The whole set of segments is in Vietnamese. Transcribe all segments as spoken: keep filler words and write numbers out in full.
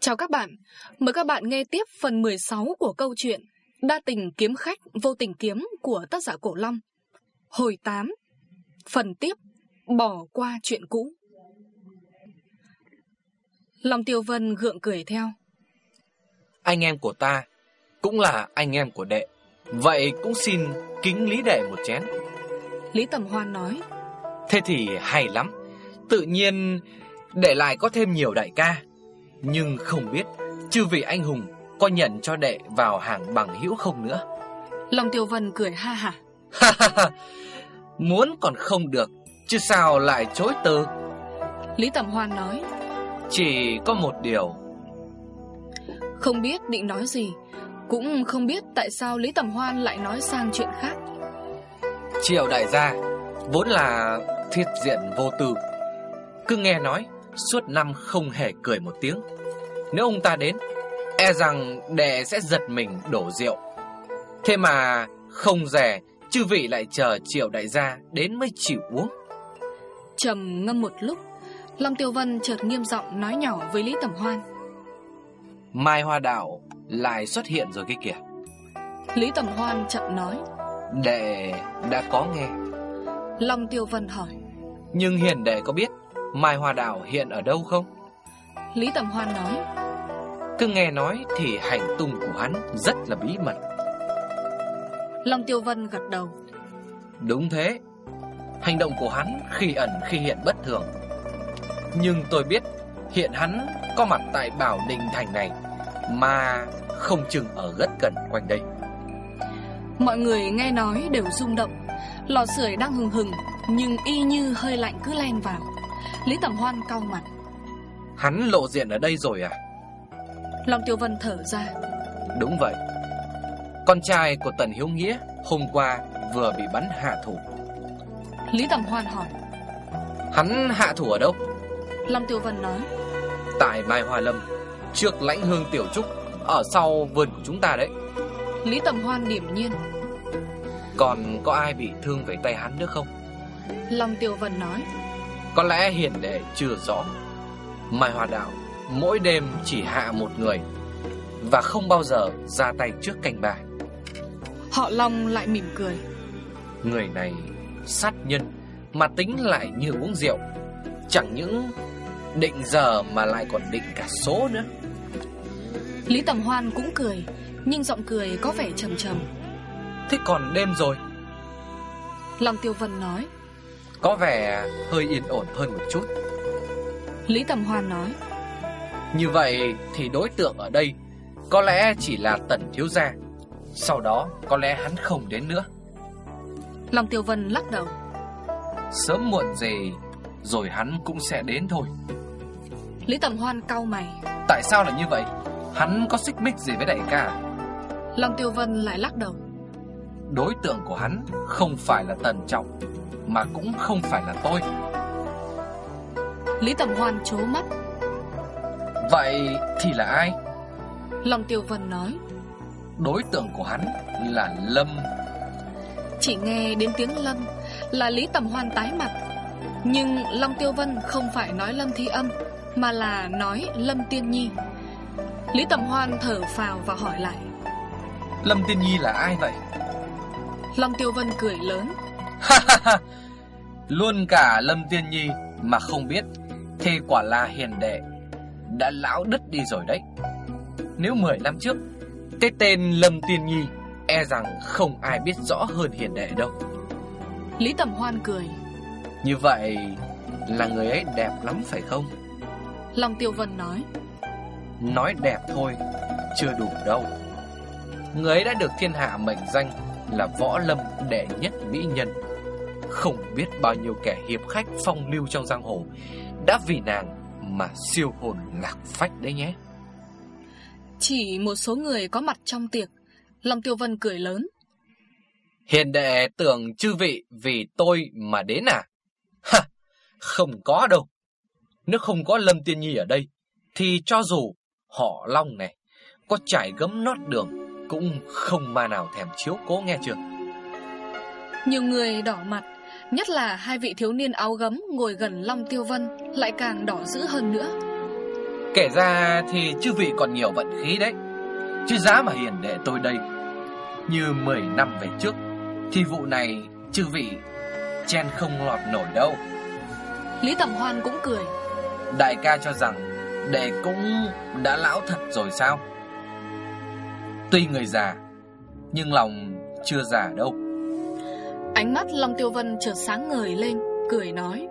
Chào các bạn, mời các bạn nghe tiếp phần mười sáu của câu chuyện Đa tình kiếm khách vô tình kiếm của tác giả Cổ Long. Hồi tám, phần tiếp, bỏ qua chuyện cũ. Long Tiêu Vân gượng cười theo. Anh em của ta cũng là anh em của đệ, vậy cũng xin kính Lý đệ một chén. Lý Tầm Hoan nói. Thế thì hay lắm, tự nhiên đệ lại có thêm nhiều đại ca. Nhưng không biết chư vị anh hùng có nhận cho đệ vào hàng bằng hữu không nữa. Long Tiêu Vân cười ha hả. Muốn còn không được, chứ sao lại chối từ. Lý Tầm Hoan nói. Chỉ có một điều. Không biết định nói gì, cũng không biết tại sao Lý Tầm Hoan lại nói sang chuyện khác. Triệu đại gia vốn là thiết diện vô tư, cứ nghe nói suốt năm không hề cười một tiếng. Nếu ông ta đến, e rằng đệ sẽ giật mình đổ rượu. Thế mà không dè chư vị lại chờ Triệu đại gia đến mới chịu uống. Trầm ngâm một lúc, Long Tiêu Vân chợt nghiêm giọng nói nhỏ với Lý Tầm Hoan. Mai Hoa Đạo lại xuất hiện rồi kia kìa. Lý Tầm Hoan chậm nói. Đệ đã có nghe. Long Tiêu Vân hỏi. Nhưng hiền đệ có biết Mai Hoa Đạo hiện ở đâu không? Lý Tầm Hoan nói. Cứ nghe nói thì hành tung của hắn rất là bí mật. Long Tiêu Vân gật đầu. Đúng thế, hành động của hắn khi ẩn khi hiện bất thường. Nhưng tôi biết hiện hắn có mặt tại Bảo Đình Thành này, mà không chừng ở rất gần quanh đây. Mọi người nghe nói đều rung động. Lò sưởi đang hừng hừng, nhưng y như hơi lạnh cứ len vào. Lý Tầm Hoan cau mặt. Hắn lộ diện ở đây rồi à? Long Tiêu Vân thở ra. Đúng vậy. Con trai của Tần Hiếu Nghĩa hôm qua vừa bị bắn hạ thủ. Lý Tầm Hoan hỏi. Hắn hạ thủ ở đâu? Long Tiêu Vân nói. Tại Mai Hoa Lâm, trước lãnh hương tiểu trúc, ở sau vườn của chúng ta đấy. Lý Tầm Hoan điểm nhiên. Còn có ai bị thương về tay hắn nữa không? Long Tiêu Vân nói. Có lẽ hiền đệ chưa rõ. Mai Hoa Đạo mỗi đêm chỉ hạ một người, và không bao giờ ra tay trước canh ba. Họ Long lại mỉm cười. Người này sát nhân mà tính lại như uống rượu, chẳng những định giờ mà lại còn định cả số nữa. Lý Tầm Hoan cũng cười, nhưng giọng cười có vẻ trầm trầm. Thế còn đêm rồi? Long Tiêu Vân nói. Có vẻ hơi yên ổn hơn một chút. Lý Tầm Hoan nói. Như vậy thì đối tượng ở đây có lẽ chỉ là Tần thiếu gia. Sau đó có lẽ hắn không đến nữa. Long Tiêu Vân lắc đầu. Sớm muộn gì rồi hắn cũng sẽ đến thôi. Lý Tầm Hoan cau mày. Tại sao lại như vậy? Hắn có xích mích gì với đại ca? Long Tiêu Vân lại lắc đầu. Đối tượng của hắn không phải là Tần Trọng, mà cũng không phải là tôi. Lý Tầm Hoan trố mắt. Vậy thì là ai? Long Tiêu Vân nói. Đối tượng của hắn là Lâm. Chỉ nghe đến tiếng Lâm là Lý Tầm Hoan tái mặt. Nhưng Long Tiêu Vân không phải nói Lâm Thi Âm, mà là nói Lâm Tiên Nhi. Lý Tầm Hoan thở phào và hỏi lại. Lâm Tiên Nhi là ai vậy? Long Tiêu Vân cười lớn. Luôn cả Lâm Tiên Nhi mà không biết, thế quả là hiền đệ đã lão đứt đi rồi đấy. Nếu mười năm trước, cái tên Lâm Tiên Nhi e rằng không ai biết rõ hơn hiền đệ đâu. Lý Tầm Hoan cười. Như vậy là người ấy đẹp lắm phải không? Long Tiêu Vân nói. Nói đẹp thôi chưa đủ đâu. Người ấy đã được thiên hạ mệnh danh là võ lâm đệ nhất mỹ nhân. Không biết bao nhiêu kẻ hiệp khách phong lưu trong giang hồ đã vì nàng mà siêu hồn lạc phách đấy nhé. Chỉ một số người có mặt trong tiệc. Long Tiêu Vân cười lớn. Hiền đệ tưởng chư vị vì tôi mà đến à? Ha, không có đâu. Nếu không có Lâm Tiên Nhi ở đây thì cho dù họ Long này có trải gấm nót đường cũng không ma nào thèm chiếu cố, nghe chưa? Nhiều người đỏ mặt, nhất là hai vị thiếu niên áo gấm ngồi gần Long Tiêu Vân lại càng đỏ dữ hơn nữa. Kể ra thì chư vị còn nhiều vận khí đấy. Chứ giá mà hiền đệ tôi đây, như mười năm về trước, thì vụ này chư vị chen không lọt nổi đâu. Lý Tầm Hoan cũng cười. Đại ca cho rằng đệ cũng đã lão thật rồi sao? Tuy người già, nhưng lòng chưa già đâu. Ánh mắt Long Tiêu Vân chợt sáng ngời lên, cười nói.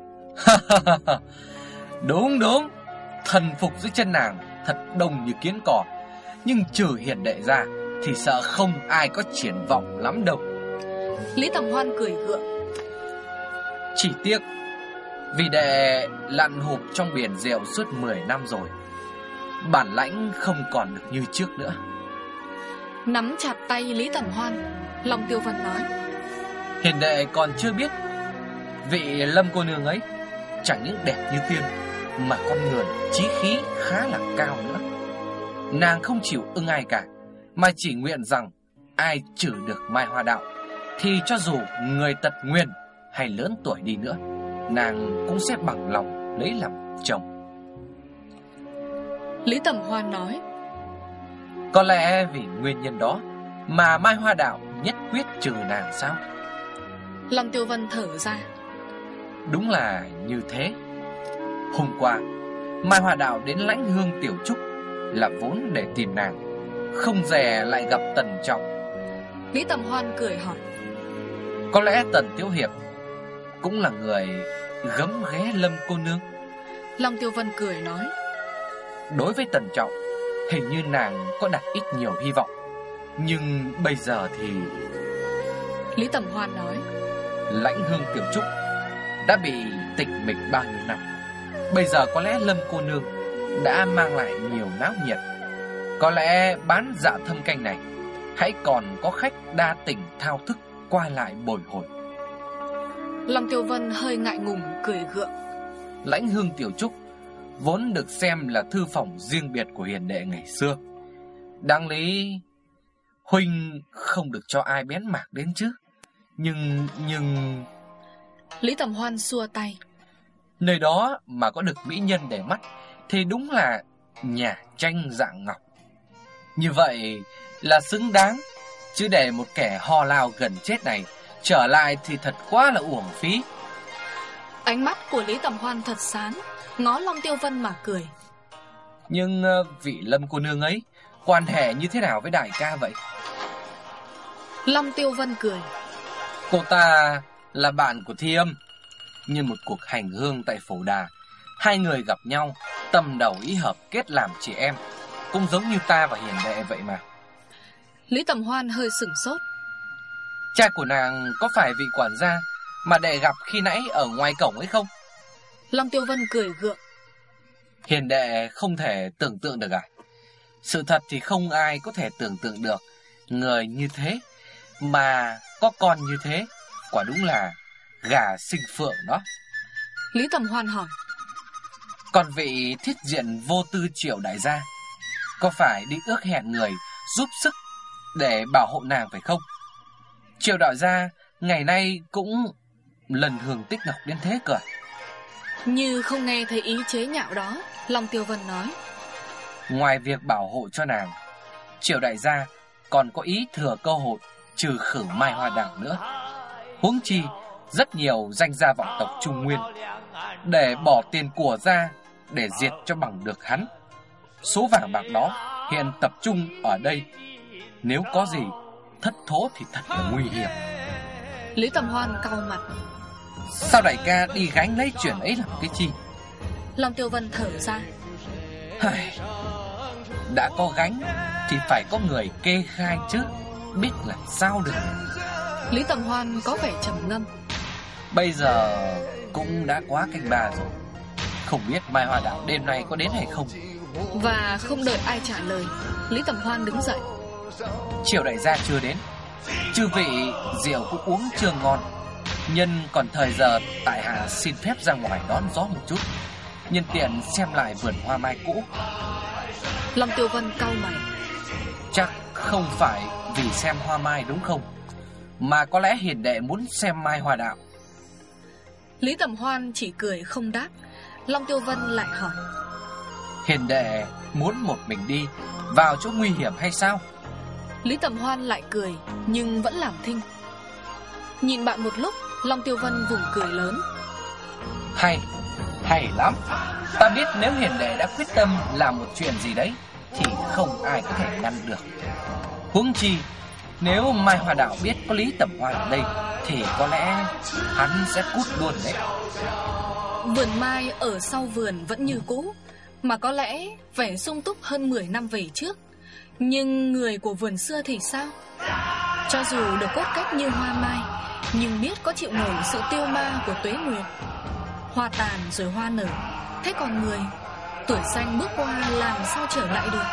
Đúng đúng, thần phục dưới chân nàng thật đông như kiến cỏ. Nhưng trừ hiền đệ ra thì sợ không ai có triển vọng lắm đâu. Lý Tầm Hoan cười gượng. Chỉ tiếc vì đệ lặn hụp trong biển rượu suốt mười năm rồi, bản lãnh không còn được như trước nữa. Nắm chặt tay Lý Tầm Hoan, Long Tiêu Vân nói. Hiền đệ còn chưa biết, vị Lâm cô nương ấy chẳng những đẹp như tiên, mà con người chí khí khá là cao nữa. Nàng không chịu ưng ai cả, mà chỉ nguyện rằng ai trừ được Mai Hoa Đạo thì cho dù người tật nguyền hay lớn tuổi đi nữa, nàng cũng sẽ bằng lòng lấy làm chồng. Lý Tầm Hoan nói. Có lẽ vì nguyên nhân đó mà Mai Hoa Đạo nhất quyết trừ nàng sao? Long Tiêu Vân thở ra. Đúng là như thế. Hôm qua Mai Hoa Đạo đến Lãnh Hương Tiểu Trúc là vốn để tìm nàng, không dè lại gặp Tần Trọng. Lý Tầm Hoan cười hỏi. Có lẽ Tần Tiểu Hiệp cũng là người gấm ghé Lâm cô nương? Long Tiêu Vân cười nói. Đối với Tần Trọng, hình như nàng có đặt ít nhiều hy vọng. Nhưng bây giờ thì... Lý Tầm Hoan nói. Lãnh Hương Tiểu Trúc đã bị tịch mịch bao nhiêu năm, bây giờ có lẽ Lâm cô nương đã mang lại nhiều náo nhiệt. Có lẽ bán dạ thâm canh này hãy còn có khách đa tình thao thức qua lại bồi hồi. Long Tiêu Vân hơi ngại ngùng cười gượng. Lãnh Hương Tiểu Trúc vốn được xem là thư phòng riêng biệt của hiền đệ ngày xưa. Đáng lý huynh không được cho ai bén mảng đến chứ. Nhưng... nhưng... Lý Tầm Hoan xua tay. Nơi đó mà có được mỹ nhân để mắt thì đúng là nhà tranh dạng ngọc. Như vậy là xứng đáng. Chứ để một kẻ ho lao gần chết này trở lại thì thật quá là uổng phí. Ánh mắt của Lý Tầm Hoan thật sáng, ngó Long Tiêu Vân mà cười. Nhưng vị Lâm cô nương ấy quan hệ như thế nào với đại ca vậy? Long Tiêu Vân cười. Cô ta là bạn của Thi Âm. Như một cuộc hành hương tại Phổ Đà, hai người gặp nhau, tâm đầu ý hợp kết làm chị em, cũng giống như ta và hiền đệ vậy mà. Lý Tầm Hoan hơi sửng sốt. Cha của nàng có phải vị quản gia mà đệ gặp khi nãy ở ngoài cổng ấy không? Long Tiêu Vân cười gượng. Hiền đệ không thể tưởng tượng được à? Sự thật thì không ai có thể tưởng tượng được. Người như thế mà có con như thế, quả đúng là gà sinh phượng đó. Lý Tầm Hoan hỏi. Còn vị thiết diện vô tư Triệu đại gia có phải đi ước hẹn người giúp sức để bảo hộ nàng phải không? Triệu đại gia ngày nay cũng lần hưởng tích ngọc đến thế cơ. Như không nghe thấy ý chế nhạo đó, Long Tiêu Vân nói. Ngoài việc bảo hộ cho nàng, Triệu đại gia còn có ý thừa cơ hội trừ khử Mai Hoa Đạo nữa. Huống chi rất nhiều danh gia vọng tộc Trung Nguyên để bỏ tiền của ra để diệt cho bằng được hắn. Số vàng bạc đó hiện tập trung ở đây, nếu có gì thất thố thì thật là nguy hiểm. Lý Tầm Hoan cau mặt. Sao đại ca đi gánh lấy chuyện ấy làm cái chi? Long Tiêu Vân thở ra. Đã có gánh thì phải có người kê khai chứ, biết làm sao được. Lý Tầm Hoan có vẻ trầm ngâm. Bây giờ cũng đã quá canh ba rồi, không biết Mai Hoa Đạo đêm nay có đến hay không. Và không đợi ai trả lời, Lý Tầm Hoan đứng dậy. Triệu đại gia chưa đến, chư vị rượu cũng uống chưa ngon. Nhân còn thời giờ, tại hạ xin phép ra ngoài đón gió một chút, nhân tiện xem lại vườn hoa mai cũ. Long Tiêu Vân cau mày. Chắc không phải vì xem hoa mai đúng không? Mà có lẽ hiền đệ muốn xem Mai Hoa Đạo. Lý Tầm Hoan chỉ cười không đáp. Long Tiêu Vân lại hỏi. Hiền đệ muốn một mình đi vào chỗ nguy hiểm hay sao? Lý Tầm Hoan lại cười, nhưng vẫn làm thinh. Nhìn bạn một lúc, Long Tiêu Vân vùng cười lớn. Hay, hay lắm. Ta biết nếu hiền đệ đã quyết tâm làm một chuyện gì đấy thì không ai có thể ngăn được. Huống chi nếu Mai Hoa Đạo biết có Lý Tầm Hoan ở đây thì có lẽ hắn sẽ cút luôn đấy. Vườn mai ở sau vườn vẫn như cũ, mà có lẽ vẻ sung túc hơn mười năm về trước. Nhưng người của vườn xưa thì sao? Cho dù được cốt cách như hoa mai, nhưng biết có chịu nổi sự tiêu ma của tuế nguyệt. Hoa tàn rồi hoa nở, thế còn người, tuổi xanh bước qua làm sao trở lại được?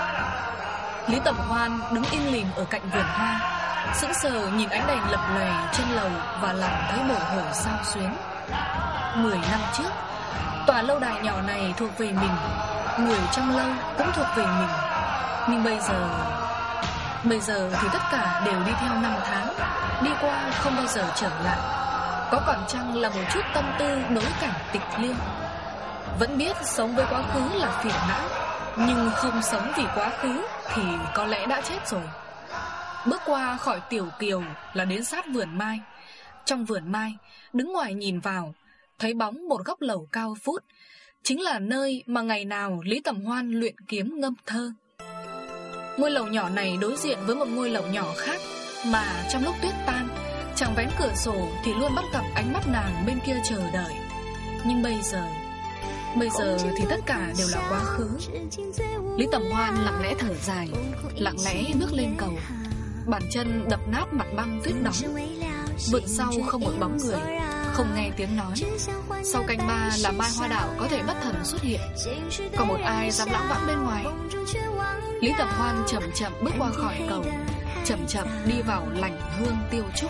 Lý Tầm Hoan đứng im lìm ở cạnh vườn hoa, sững sờ nhìn ánh đèn lập lòe trên lầu và lòng thấy bồi hồi xao xuyến. Mười năm trước, tòa lâu đài nhỏ này thuộc về mình, người trong lâu cũng thuộc về mình. Nhưng bây giờ, bây giờ thì tất cả đều đi theo năm tháng, đi qua không bao giờ trở lại. Có còn chăng là một chút tâm tư đối cảnh tịch liêu. Vẫn biết sống với quá khứ là phiền não, nhưng không sống vì quá khứ thì có lẽ đã chết rồi. Bước qua khỏi tiểu kiều là đến sát vườn mai. Trong vườn mai, đứng ngoài nhìn vào, thấy bóng một góc lầu cao vút, chính là nơi mà ngày nào Lý Tầm Hoan luyện kiếm ngâm thơ. Ngôi lầu nhỏ này đối diện với một ngôi lầu nhỏ khác, mà trong lúc tuyết tan, chàng vén cửa sổ thì luôn bắt gặp ánh mắt nàng bên kia chờ đợi. Nhưng bây giờ, bây giờ thì tất cả đều là quá khứ. Lý Tầm Hoan lặng lẽ thở dài, lặng lẽ bước lên cầu. Bàn chân đập nát mặt băng tuyết đóng. Vườn sau không một bóng người, không nghe tiếng nói. Sau canh ba là Mai Hoa Đạo có thể bất thần xuất hiện. Có một ai dám lãng vãng bên ngoài? Lý Tầm Hoan chậm chậm bước qua khỏi cầu, chậm chậm đi vào lành hương tiêu trúc.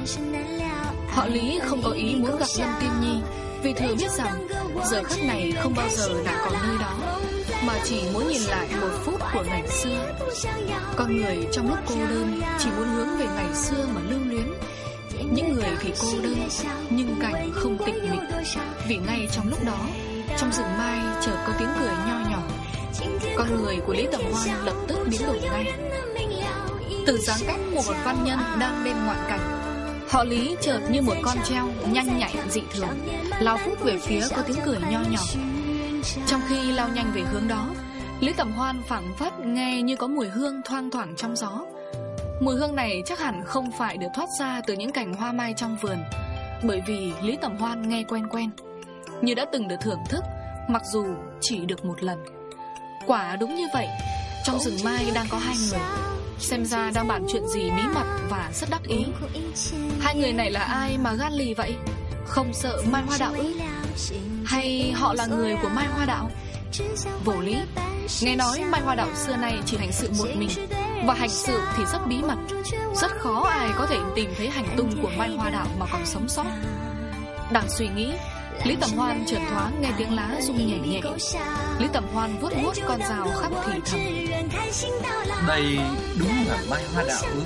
Họ Lý không có ý muốn gặp Lâm Tiên Nhi, vì thừa biết rằng giờ khắc này không bao giờ đã còn nơi đó, mà chỉ muốn nhìn lại một phút của ngày xưa. Con người trong lúc cô đơn chỉ muốn hướng về ngày xưa mà lưu luyến. Những người thì cô đơn, nhưng cảnh không tịch mịch, vì ngay trong lúc đó, trong rừng mai chợt có tiếng cười nho nhỏ. Con người của Lý Tầm Hoan lập tức biến đổi ngay. Từ dáng cách của một văn nhân đang bên ngoại cảnh, họ Lý chợt như một con treo nhanh nhạy dị thường, lao phút về phía có tiếng cười nho nhỏ. Trong khi lao nhanh về hướng đó, Lý Tầm Hoan phảng phất nghe như có mùi hương thoang thoảng trong gió. Mùi hương này chắc hẳn không phải được thoát ra từ những cành hoa mai trong vườn, bởi vì Lý Tầm Hoan nghe quen quen, như đã từng được thưởng thức, mặc dù chỉ được một lần. Quả đúng như vậy, trong rừng mai đang có hai người, xem ra đang bàn chuyện gì bí mật và rất đắc ý. Hai người này là ai mà gan lì vậy? Không sợ Mai Hoa Đạo ư? Hay họ là người của Mai Hoa Đạo? Vô lý. Nghe nói Mai Hoa Đạo xưa nay chỉ hành sự một mình, và hành sự thì rất bí mật. Rất khó ai có thể tìm thấy hành tung của Mai Hoa Đạo mà còn sống sót. Đang suy nghĩ, Lý Tầm Hoan chợt thoáng nghe tiếng lá rung nhẹ nhẹ. Lý Tầm Hoan vuốt vuốt con rào khắp thì thầm: đây đúng là Mai Hoa Đạo ư?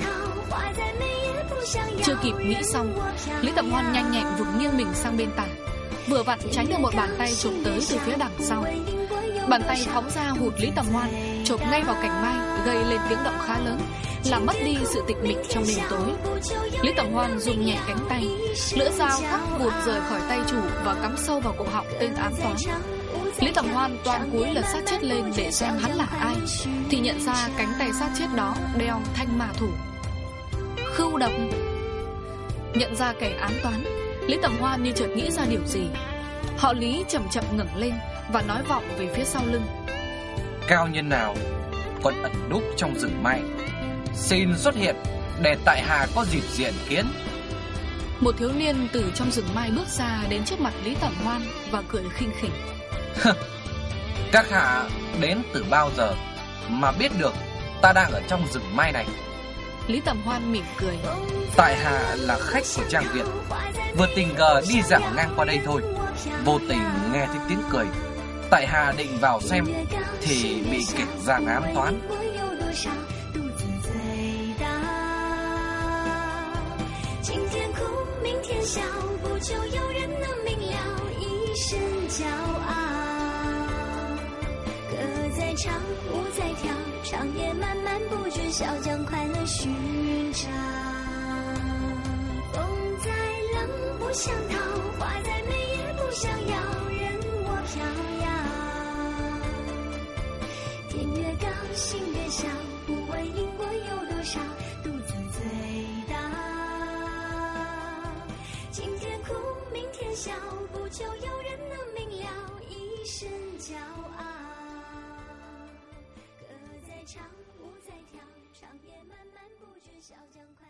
Chưa kịp nghĩ xong, Lý Tầm Hoan nhanh nhẹn vụt nghiêng mình sang bên tả, vừa vặn tránh được một bàn tay chụp tới từ phía đằng sau. Bàn tay phóng ra hụt Lý Tầm Hoan, chộp ngay vào cành mai, gây lên tiếng động khá lớn, làm mất đi sự tịch mịch trong đêm tối. Lý Tầm Hoan dùng nhẹ cánh tay, lưỡi dao cắt vụt rời khỏi tay chủ và cắm sâu vào cổ họng tên ám toán. Lý Tầm Hoan toan cúi lật xác chết lên để xem hắn là ai, thì nhận ra cánh tay xác chết đó đeo thanh ma thủ. Khưu độc. Nhận ra kẻ ám toán, Lý Tầm Hoan như chợt nghĩ ra điều gì. Họ Lý chậm chậm ngẩng lên và nói vọng về phía sau lưng: cao nhân nào còn ẩn núp trong rừng mai, xin xuất hiện để tại hạ có dịp diện kiến. Một thiếu niên từ trong rừng mai bước ra đến trước mặt Lý Tầm Hoan và cười khinh khỉnh: các hạ đến từ bao giờ mà biết được ta đang ở trong rừng mai này? Lý Tầm Hoan mỉm cười: tại hạ là khách của trang viện, vừa tình cờ đi dạo ngang qua đây thôi, vô tình nghe thấy tiếng cười. tại hạ định vào xem thì bị kẻ gian ám toán. 唱舞在跳，长夜漫漫不倦，笑将快乐寻找。风再冷不想逃，花再美也不想要，任我飘摇。天越高，心越小，不问因果有多少，独自醉倒。今天哭，明天笑，不求有人能明了，一身骄傲。歌在唱，舞在跳，长夜漫漫不倦，笑将快